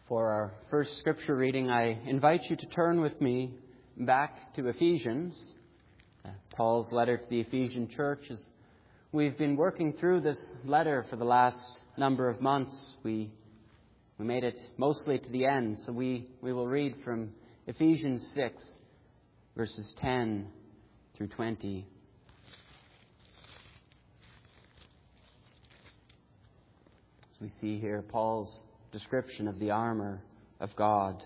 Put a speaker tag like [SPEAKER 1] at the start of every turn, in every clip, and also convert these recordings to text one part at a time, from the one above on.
[SPEAKER 1] For our first scripture reading, I invite you to turn with me back to Ephesians, Paul's letter to the Ephesian church. As we've been working through this letter for the last number of months, we made it mostly to the end, so we will read from Ephesians 6, verses 10 through 20. As we see here Paul's description of the armor of God.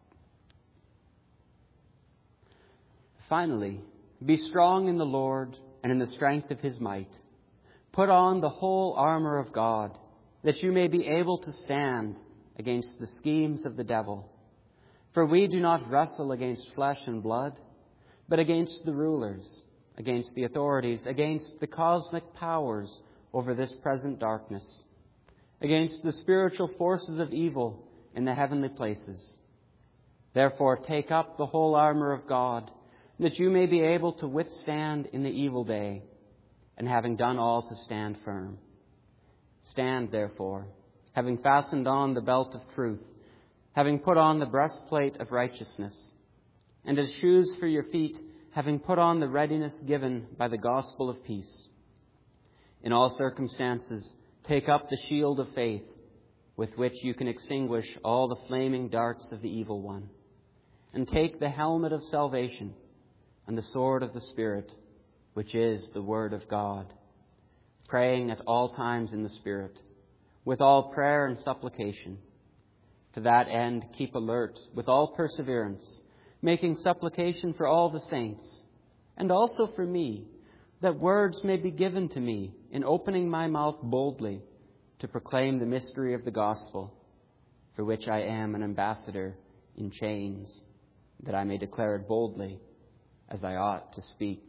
[SPEAKER 1] Finally, be strong in the Lord and in the strength of His might. Put on the whole armor of God, that you may be able to stand against the schemes of the devil. For we do not wrestle against flesh and blood, but against the rulers, against the authorities, against the cosmic powers over this present darkness, against the spiritual forces of evil in the heavenly places. Therefore, take up the whole armor of God, that you may be able to withstand in the evil day, and having done all, to stand firm. Stand, therefore, having fastened on the belt of truth, having put on the breastplate of righteousness, and as shoes for your feet, having put on the readiness given by the gospel of peace. In all circumstances, take up the shield of faith, with which you can extinguish all the flaming darts of the evil one. And take the helmet of salvation and the sword of the Spirit, which is the Word of God, praying at all times in the Spirit, with all prayer and supplication. To that end, keep alert with all perseverance, making supplication for all the saints, and also for me, that words may be given to me in opening my mouth boldly to proclaim the mystery of the gospel, for which I am an ambassador in chains, that I may declare it boldly as I ought to speak.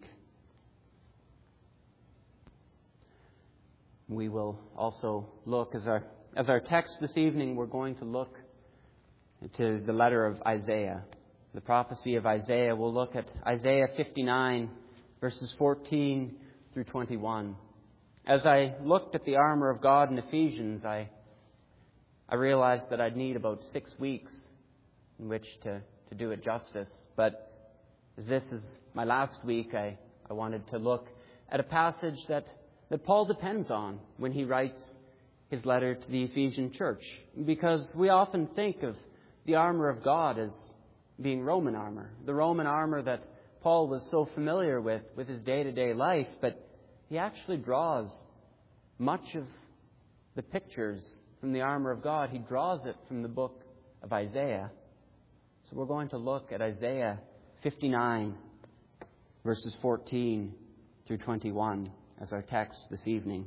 [SPEAKER 1] We will also look, as our text this evening, we're going to look to the letter of Isaiah, the prophecy of Isaiah. We'll look at Isaiah 59, verses 14 through 21. As I looked at the armor of God in Ephesians, I realized that I'd need about 6 weeks in which to do it justice. But as this is my last week, I wanted to look at a passage that Paul depends on when he writes his letter to the Ephesian church. Because we often think of the armor of God as being Roman armor, the Roman armor that Paul was so familiar with his day-to-day life, but he actually draws much of the pictures from the armor of God. He draws it from the book of Isaiah. So we're going to look at Isaiah 59, verses 14 through 21 as our text this evening.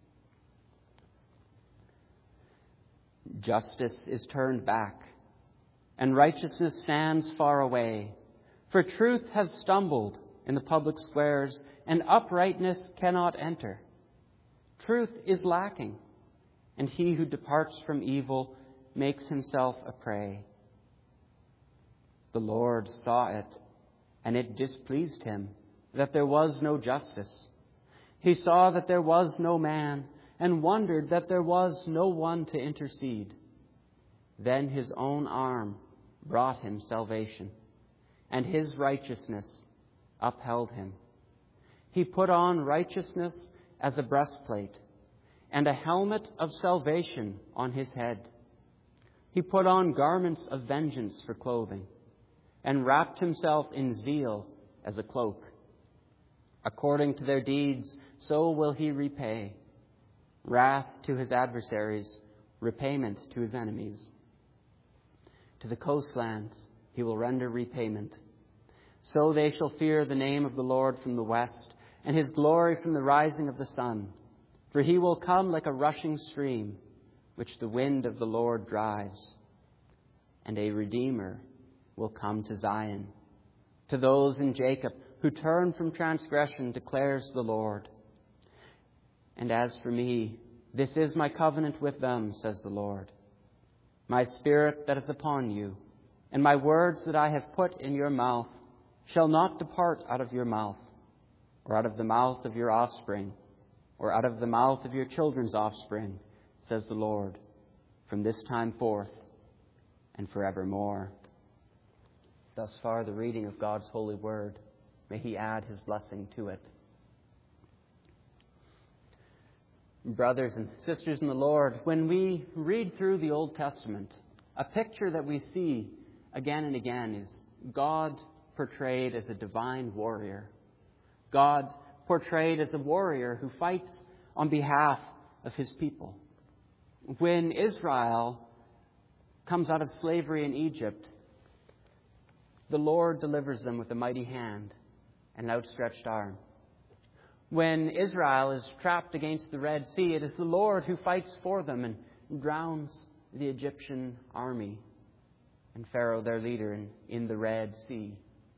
[SPEAKER 1] Justice is turned back, and righteousness stands far away. For truth has stumbled in the public squares, and uprightness cannot enter. Truth is lacking, and he who departs from evil makes himself a prey. The Lord saw it, and it displeased him that there was no justice. He saw that there was no man, and wondered that there was no one to intercede. Then his own arm brought him salvation, and his righteousness upheld him. He put on righteousness as a breastplate, and a helmet of salvation on his head. He put on garments of vengeance for clothing, and wrapped himself in zeal as a cloak. According to their deeds, so will he repay. Wrath to his adversaries, repayment to his enemies. To the coastlands he will render repayment. So they shall fear the name of the Lord from the west, and his glory from the rising of the sun. For he will come like a rushing stream, which the wind of the Lord drives. And a Redeemer will come to Zion. To those in Jacob who turn from transgression, declares the Lord. And as for me, this is my covenant with them, says the Lord. My spirit that is upon you, and my words that I have put in your mouth, shall not depart out of your mouth, or out of the mouth of your offspring, or out of the mouth of your children's offspring, says the Lord, from this time forth and forevermore. Thus far, the reading of God's holy word. May He add His blessing to it. Brothers and sisters in the Lord, when we read through the Old Testament, a picture that we see again and again is God portrayed as a divine warrior. God portrayed as a warrior who fights on behalf of His people. When Israel comes out of slavery in Egypt, the Lord delivers them with a mighty hand and an outstretched arm. When Israel is trapped against the Red Sea, it is the Lord who fights for them and drowns the Egyptian army and Pharaoh, their leader, in the Red Sea.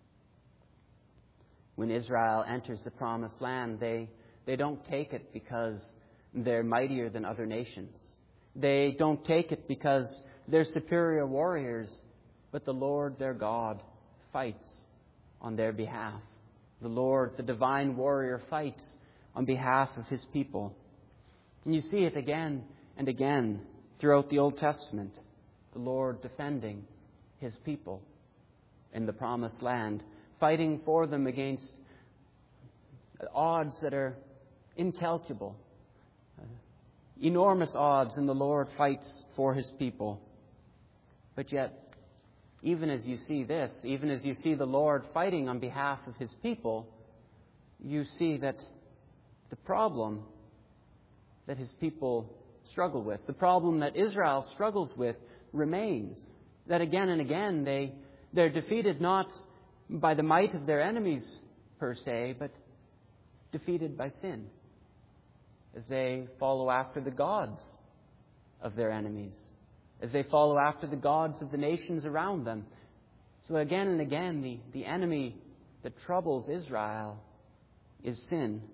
[SPEAKER 1] When Israel enters the Promised Land, they don't take it because they're mightier than other nations. They don't take it because they're superior warriors, but the Lord, their God, fights on their behalf. The Lord, the divine warrior, fights on behalf of His people. And you see it again and again throughout the Old Testament. The Lord defending His people in the Promised Land, fighting for them against odds that are incalculable, enormous odds, and the Lord fights for His people. But yet, even as you see this, even as you see the Lord fighting on behalf of His people, you see that the problem that His people struggle with, the problem that Israel struggles with, remains. That again and again they're defeated not by the might of their enemies per se, but defeated by sin, as they follow after the gods of their enemies, as they follow after the gods of the nations around them. So again and again, the enemy that troubles Israel is sin.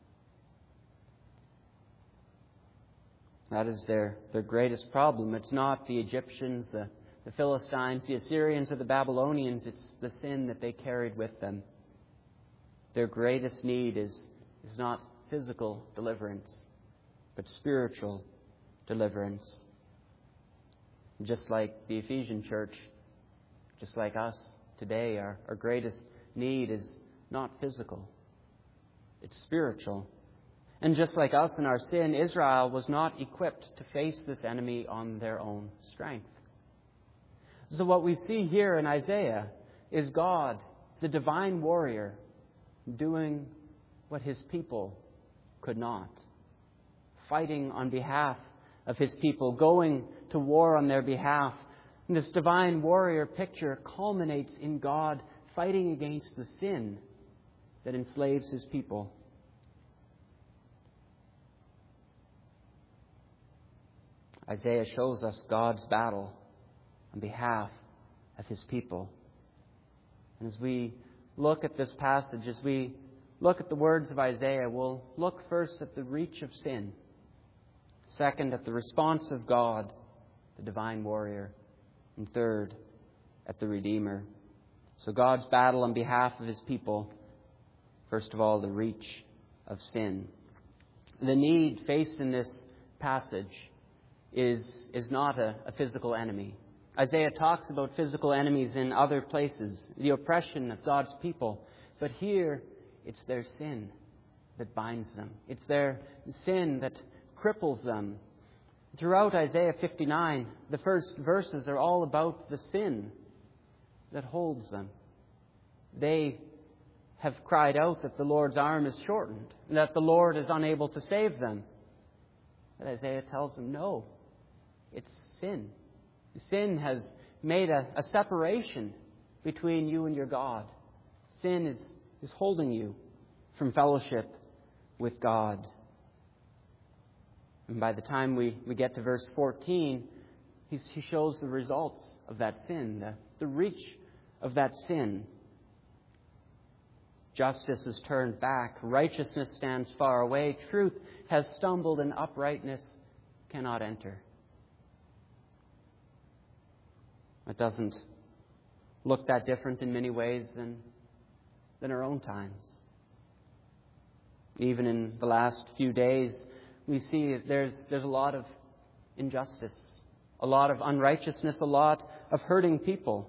[SPEAKER 1] That is their greatest problem. It's not the Egyptians, the Philistines, the Assyrians, or the Babylonians. It's the sin that they carried with them. Their greatest need is not physical deliverance, but spiritual deliverance. Just like the Ephesian church, just like us today, our greatest need is not physical, it's spiritual. And just like us in our sin, Israel was not equipped to face this enemy on their own strength. So what we see here in Isaiah is God, the divine warrior, doing what His people could not, fighting on behalf of His people, going to war on their behalf. And this divine warrior picture culminates in God fighting against the sin that enslaves His people. Isaiah shows us God's battle on behalf of His people. And as we look at this passage, as we look at the words of Isaiah, we'll look first at the reach of sin. Second, at the response of God, the divine warrior. And third, at the Redeemer. So God's battle on behalf of His people. First of all, the reach of sin. The need faced in this passage is not a physical enemy. Isaiah talks about physical enemies in other places, the oppression of God's people. But here, it's their sin that binds them. It's their sin that cripples them. Throughout Isaiah 59, the first verses are all about the sin that holds them. They have cried out that the Lord's arm is shortened, and that the Lord is unable to save them. But Isaiah tells them, no, it's sin. Sin has made a separation between you and your God. Sin is holding you from fellowship with God. And by the time we get to verse 14, he shows the results of that sin, the reach of that sin. Justice is turned back. Righteousness stands far away. Truth has stumbled, and uprightness cannot enter. It doesn't look that different in many ways than our own times. Even in the last few days, we see that there's a lot of injustice a lot of unrighteousness, a lot of hurting people.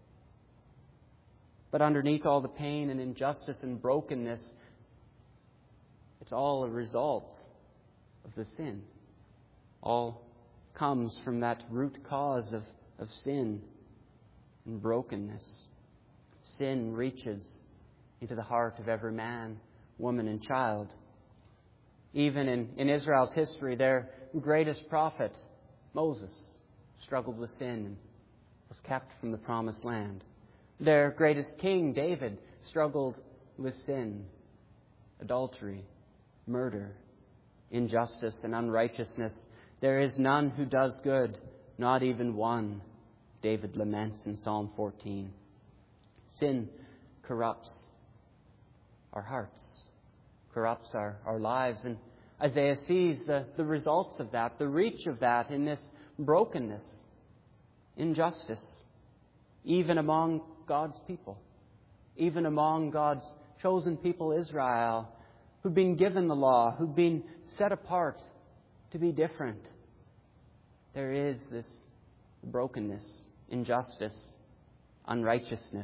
[SPEAKER 1] But underneath all the pain and injustice and brokenness, it's all a result of the sin. All comes from that root cause of sin and brokenness. Sin reaches into the heart of every man, woman, and child. Even in Israel's history, their greatest prophet, Moses, struggled with sin and was kept from the promised land. Their greatest king, David, struggled with sin, adultery, murder, injustice, and unrighteousness. There is none who does good, not even one, David laments in Psalm 14. Sin corrupts our hearts, corrupts our lives. And Isaiah sees the results of that, the reach of that in this brokenness, injustice, even among God's people, even among God's chosen people, Israel, who've been given the law, who've been set apart to be different. There is this brokenness, injustice, unrighteousness.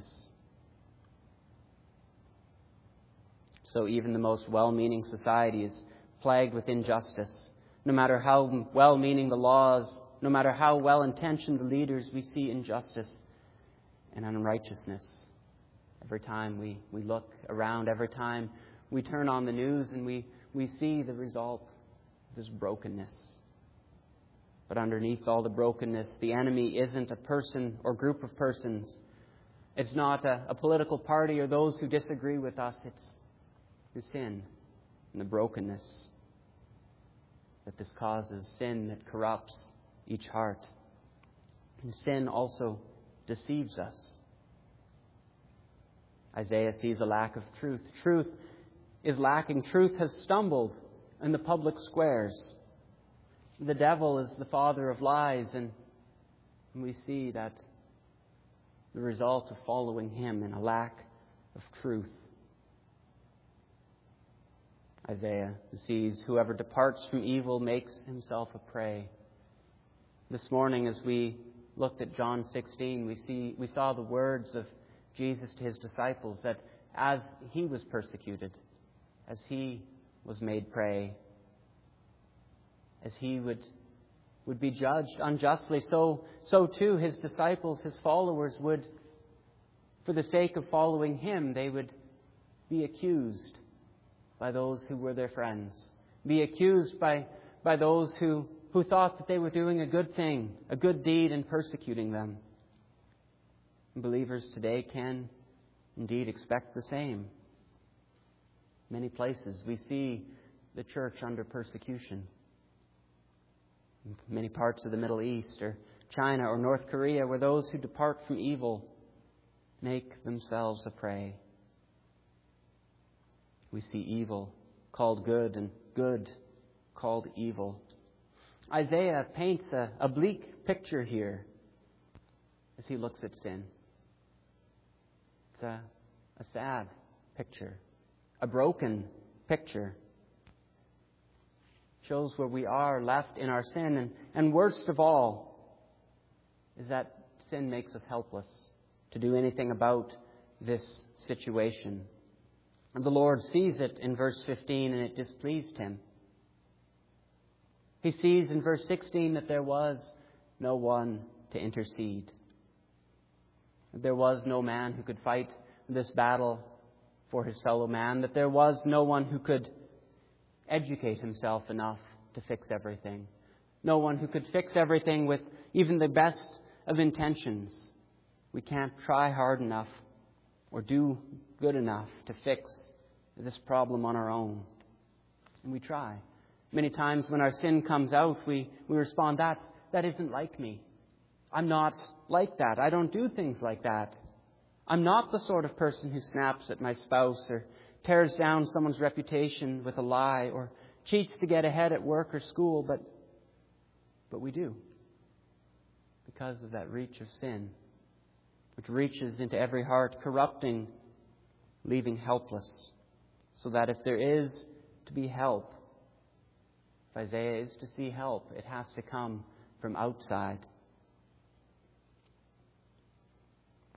[SPEAKER 1] So even the most well-meaning society is plagued with injustice. No matter how well-meaning the laws, no matter how well-intentioned the leaders, we see injustice and unrighteousness. Every time we look around, every time we turn on the news and we see the result of this brokenness. But underneath all the brokenness, the enemy isn't a person or group of persons. It's not a political party or those who disagree with us. It's the sin and the brokenness that this causes, sin that corrupts each heart. And sin also deceives us. Isaiah sees a lack of truth. Truth is lacking. Truth has stumbled in the public squares. The devil is the father of lies, and we see that the result of following him in a lack of truth. Isaiah sees whoever departs from evil makes himself a prey. This morning, as we looked at John 16, we saw the words of Jesus to his disciples that as he was persecuted, as he was made prey, as he would be judged unjustly, so too his disciples, his followers would, for the sake of following him, they would be accused by those who were their friends, be accused by those who thought that they were doing a good thing, a good deed in persecuting them. And believers today can indeed expect the same. Many places we see the church under persecution. In many parts of the Middle East or China or North Korea, where those who depart from evil make themselves a prey. We see evil called good and good called evil. Isaiah paints a bleak picture here as he looks at sin. It's a sad picture, a broken picture. Shows where we are left in our sin. And worst of all is that sin makes us helpless to do anything about this situation. And the Lord sees it in verse 15, and it displeased him. He sees in verse 16 that there was no one to intercede. There was no man who could fight this battle for his fellow man. That there was no one who could educate himself enough to fix everything. No one who could fix everything with even the best of intentions. We can't try hard enough or do good enough to fix this problem on our own. And we try. Many times when our sin comes out, we respond, that isn't like me. I'm not like that. I don't do things like that. I'm not the sort of person who snaps at my spouse or tears down someone's reputation with a lie or cheats to get ahead at work or school, but we do. Because of that reach of sin, which reaches into every heart, corrupting, leaving helpless. So that if there is to be help, if Isaiah is to see help, it has to come from outside.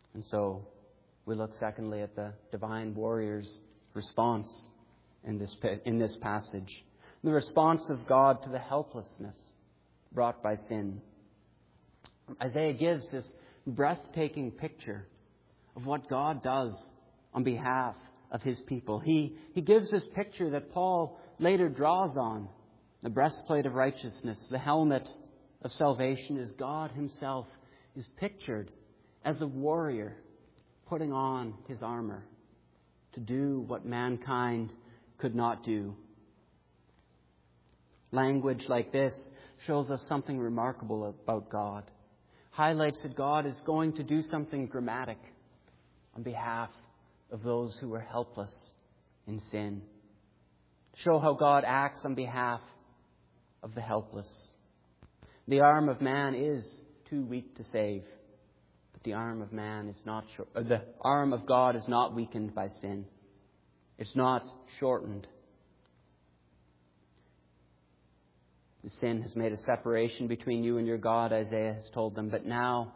[SPEAKER 1] And so we look secondly at the divine warrior's response in this passage. The response of God to the helplessness brought by sin. Isaiah gives this breathtaking picture of what God does on behalf of his people. He gives this picture that Paul later draws on. The breastplate of righteousness, the helmet of salvation, is God himself is pictured as a warrior putting on his armor to do what mankind could not do. Language like this shows us something remarkable about God. Highlights that God is going to do something dramatic on behalf of those who are helpless in sin. Show how God acts on behalf of the helpless. The arm of man is too weak to save, but the arm of man is not the arm of God is not weakened by sin. It's not shortened. The sin has made a separation between you and your God, Isaiah has told them, but now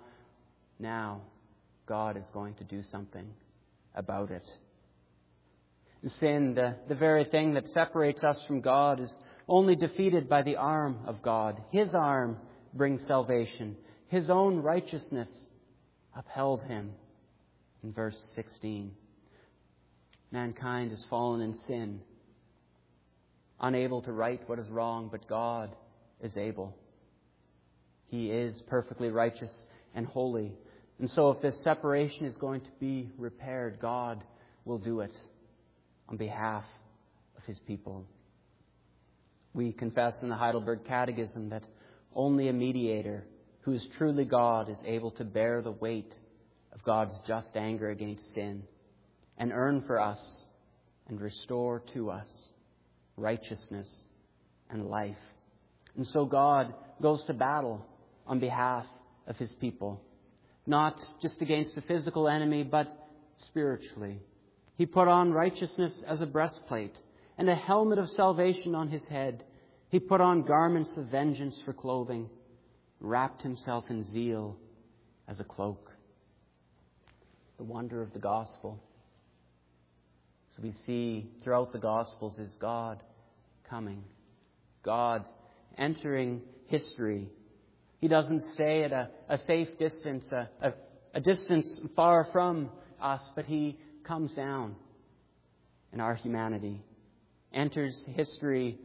[SPEAKER 1] God is going to do something about it. The sin, the very thing that separates us from God, is only defeated by the arm of God. His arm brings salvation. His own righteousness upheld him. In verse 16, mankind has fallen in sin, unable to right what is wrong, but God is able. He is perfectly righteous and holy. And so if this separation is going to be repaired, God will do it on behalf of his people. We confess in the Heidelberg Catechism that only a mediator who is truly God is able to bear the weight of God's just anger against sin and earn for us and restore to us righteousness and life. And so God goes to battle on behalf of his people, not just against the physical enemy, but spiritually. He put on righteousness as a breastplate and a helmet of salvation on his head. He put on garments of vengeance for clothing, wrapped himself in zeal as a cloak. The wonder of the gospel. So we see throughout the Gospels is God coming, God entering history. He doesn't stay at a safe distance, a distance far from us, but he comes down in our humanity, enters history,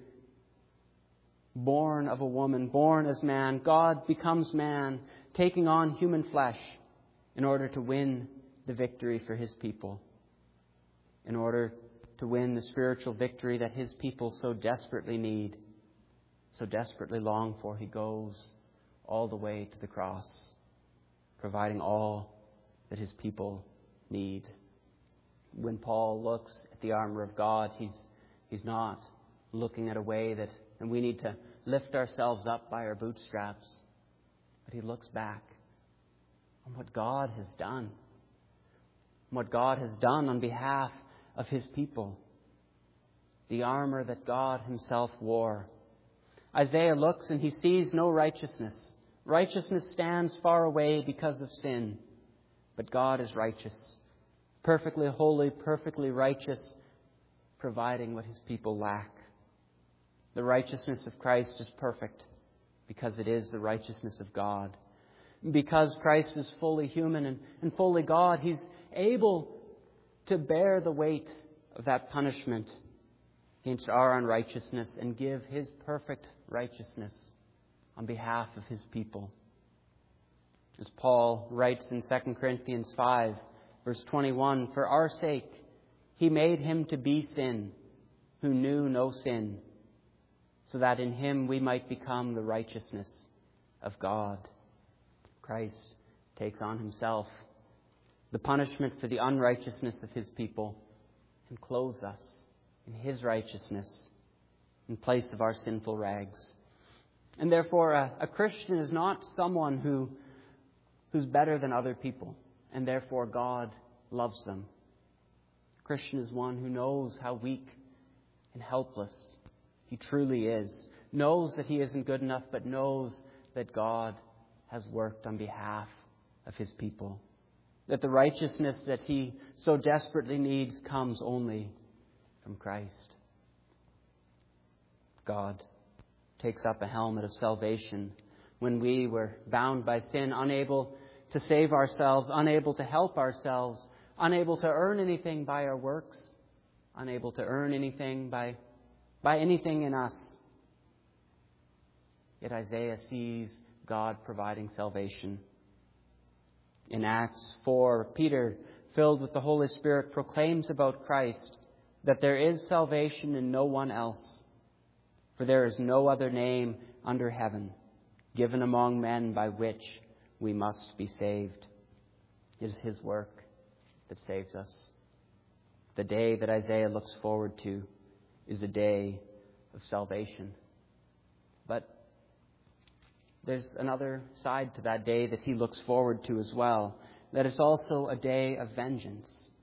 [SPEAKER 1] born of a woman, born as man. God becomes man, taking on human flesh in order to win the victory for his people, in order to win the spiritual victory that his people so desperately need, so desperately long for. He goes all the way to the cross, providing all that his people need. When Paul looks at the armor of God, he's not looking at a way that, and we need to lift ourselves up by our bootstraps, but he looks back on what God has done, what God has done on behalf of his people, the armor that God himself wore. Isaiah looks and he sees no righteousness. Righteousness stands far away because of sin, but God is righteous, perfectly holy, perfectly righteous, providing what his people lack. The righteousness of Christ is perfect because it is the righteousness of God. Because Christ is fully human and fully God, he's able to bear the weight of that punishment against our unrighteousness and give his perfect righteousness on behalf of his people. As Paul writes in 2 Corinthians 5, verse 21, "For our sake he made him to be sin, who knew no sin, so that in him we might become the righteousness of God." Christ takes on himself the punishment for the unrighteousness of his people and clothes us in his righteousness in place of our sinful rags. And therefore, a Christian is not someone who's better than other people, and therefore God loves them. A Christian is one who knows how weak and helpless he truly is, knows that he isn't good enough, but knows that God has worked on behalf of his people. that the righteousness that he so desperately needs comes only from Christ. God takes up a helmet of salvation when we were bound by sin, unable to save ourselves, unable to help ourselves, unable to earn anything by our works, unable to earn anything by anything in us. Yet Isaiah sees God providing salvation. In Acts 4, Peter, filled with the Holy Spirit, proclaims about Christ that there is salvation in no one else, for there is no other name under heaven given among men by which we must be saved. It is His work that saves us. The day that Isaiah looks forward to is a day of salvation. But there's another side to that day that he looks forward to as well, that it's also a day of vengeance.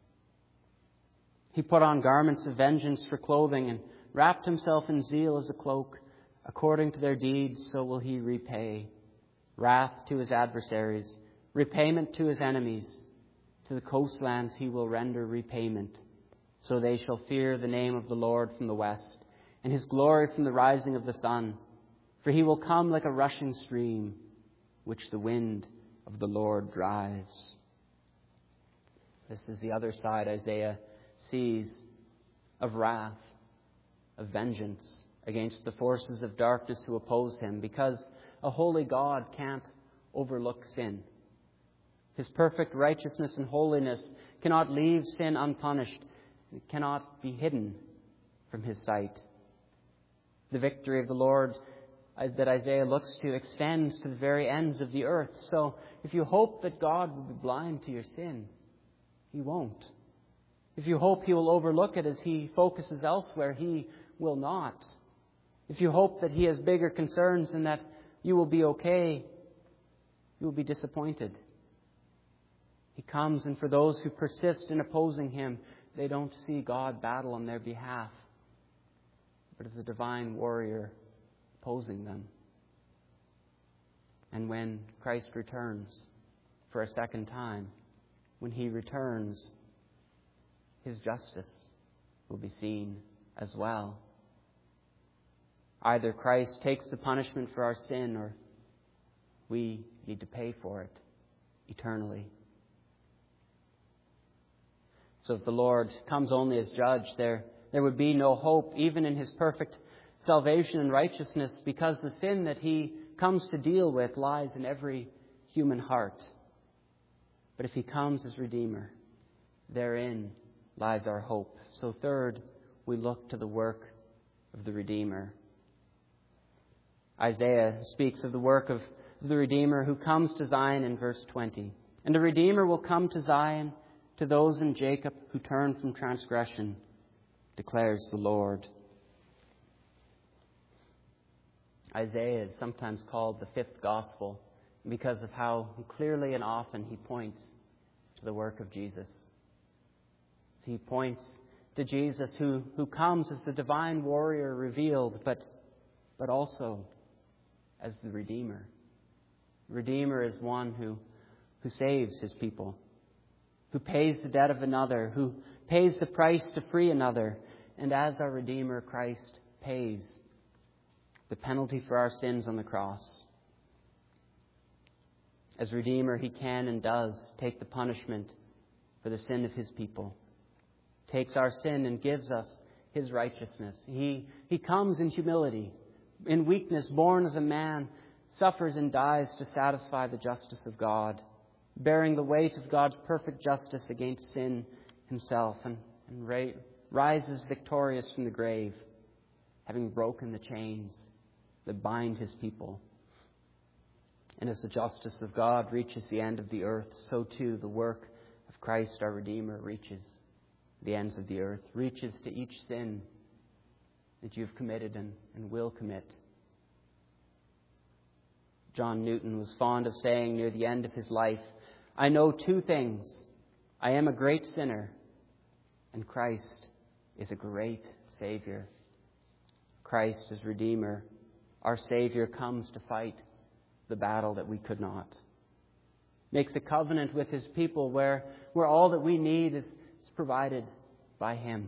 [SPEAKER 1] He put on garments of vengeance for clothing and wrapped himself in zeal as a cloak. According to their deeds, so will he repay. Wrath to his adversaries, repayment to his enemies. To the coastlands he will render repayment. So they shall fear the name of the Lord from the west, and His glory from the rising of the sun. For He will come like a rushing stream, which the wind of the Lord drives. This is the other side Isaiah sees of wrath, of vengeance against the forces of darkness who oppose Him, because a holy God can't overlook sin. His perfect righteousness and holiness cannot leave sin unpunished. It cannot be hidden from His sight. The victory of the Lord that Isaiah looks to extends to the very ends of the earth. So if you hope that God will be blind to your sin, He won't. If you hope He will overlook it as He focuses elsewhere, He will not. If you hope that He has bigger concerns and that you will be okay, you will be disappointed. He comes, and for those who persist in opposing Him, they don't see God battle on their behalf, but as a divine warrior opposing them. And when Christ returns for a second time, when He returns, His justice will be seen as well. Either Christ takes the punishment for our sin, or we need to pay for it eternally. So if the Lord comes only as judge, there would be no hope, even in His perfect salvation and righteousness, because the sin that He comes to deal with lies in every human heart. But if He comes as Redeemer, therein lies our hope. So third, we look to the work of the Redeemer. Isaiah speaks of the work of the Redeemer who comes to Zion in verse 20. And the Redeemer will come to Zion, to those in Jacob who turn from transgression, declares the Lord. Isaiah is sometimes called the fifth gospel because of how clearly and often he points to the work of Jesus. So he points to Jesus who comes as the divine warrior revealed, but also as the Redeemer. Redeemer is one who saves his people, who pays the debt of another, who pays the price to free another. And as our Redeemer, Christ pays the penalty for our sins on the cross. As Redeemer, He can and does take the punishment for the sin of His people, takes our sin and gives us His righteousness. He comes in humility, in weakness, born as a man, suffers and dies to satisfy the justice of God, bearing the weight of God's perfect justice against sin Himself, and rises victorious from the grave, having broken the chains that bind His people. And as the justice of God reaches the end of the earth, so too the work of Christ our Redeemer reaches the ends of the earth, reaches to each sin that you've committed and will commit. John Newton was fond of saying near the end of his life, "I know two things. I am a great sinner, and Christ is a great Savior." Christ is Redeemer. Our Savior comes to fight the battle that we could not. makes a covenant with His people where all that we need is provided by Him.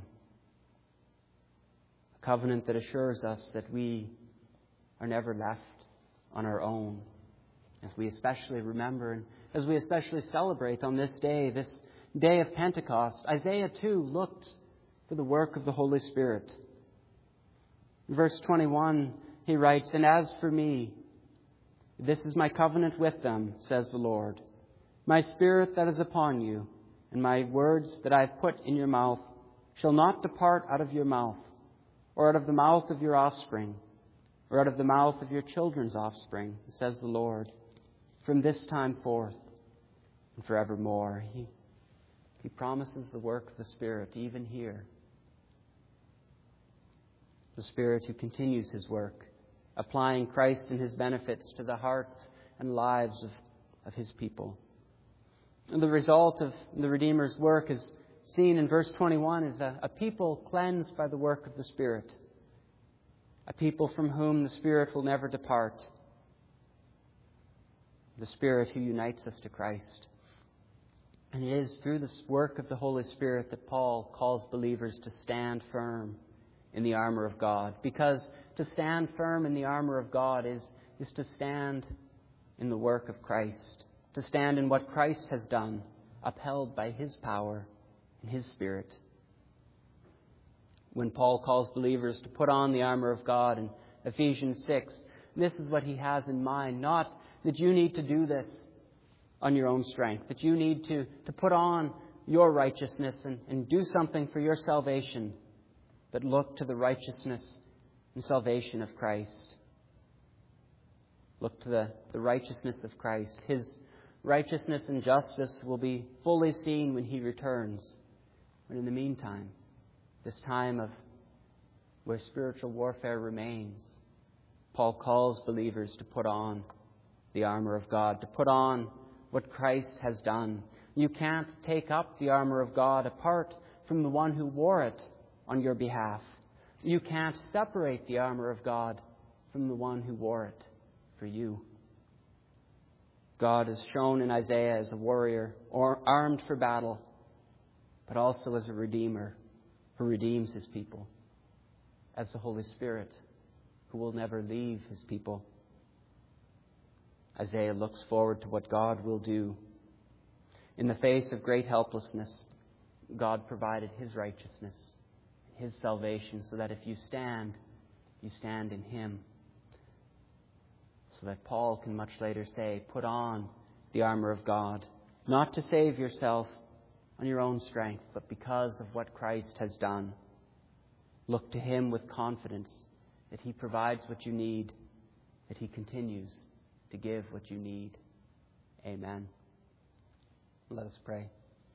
[SPEAKER 1] A covenant that assures us that we are never left on our own, as we especially remember and as we especially celebrate on this day of Pentecost. Isaiah too looked for the work of the Holy Spirit. In verse 21, he writes, "And as for me, this is my covenant with them, says the Lord. My Spirit that is upon you, and my words that I have put in your mouth, shall not depart out of your mouth, or out of the mouth of your offspring, or out of the mouth of your children's offspring, says the Lord, from this time forth and forevermore." He promises the work of the Spirit even here. The Spirit who continues His work, applying Christ and His benefits to the hearts and lives of His people. And the result of the Redeemer's work is seen in verse 21 is a people cleansed by the work of the Spirit. A people from whom the Spirit will never depart. The Spirit who unites us to Christ. And it is through this work of the Holy Spirit that Paul calls believers to stand firm in the armor of God. Because to stand firm in the armor of God is to stand in the work of Christ. To stand in what Christ has done, upheld by His power and His Spirit. When Paul calls believers to put on the armor of God in Ephesians 6, this is what he has in mind. Not that you need to do this on your own strength, that you need to put on your righteousness and do something for your salvation, but look to the righteousness and salvation of Christ. Look to the righteousness of Christ. His righteousness and justice will be fully seen when He returns. But in the meantime, this time of where spiritual warfare remains, Paul calls believers to put on the armor of God, to put on what Christ has done. You can't take up the armor of God apart from the one who wore it on your behalf. You can't separate the armor of God from the one who wore it for you. God is shown in Isaiah as a warrior, or armed for battle, but also as a redeemer who redeems His people, as the Holy Spirit who will never leave His people. Isaiah looks forward to what God will do. In the face of great helplessness, God provided His righteousness, His salvation, so that if you stand in Him. So that Paul can much later say, put on the armor of God, not to save yourself on your own strength, but because of what Christ has done. Look to Him with confidence that He provides what you need, that He continues to give what you need. Amen. Let us pray.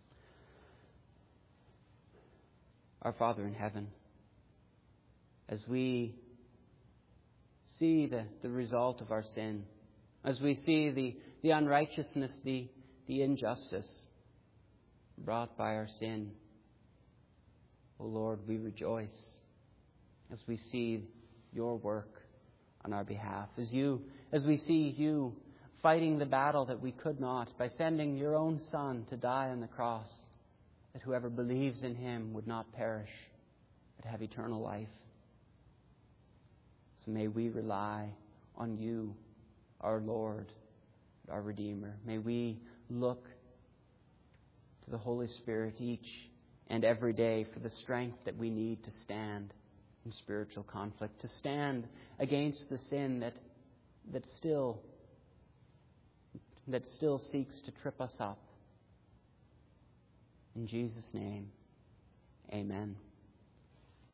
[SPEAKER 1] Our Father in heaven, as we see the result of our sin, as we see the unrighteousness, the injustice brought by our sin, O Lord, we rejoice as we see your work on our behalf, as we see you fighting the battle that we could not by sending your own Son to die on the cross, that whoever believes in Him would not perish, but have eternal life. So may we rely on you, our Lord, our Redeemer. May we look to the Holy Spirit each and every day for the strength that we need to stand in spiritual conflict, to stand against the sin that still seeks to trip us up. In Jesus' name, amen.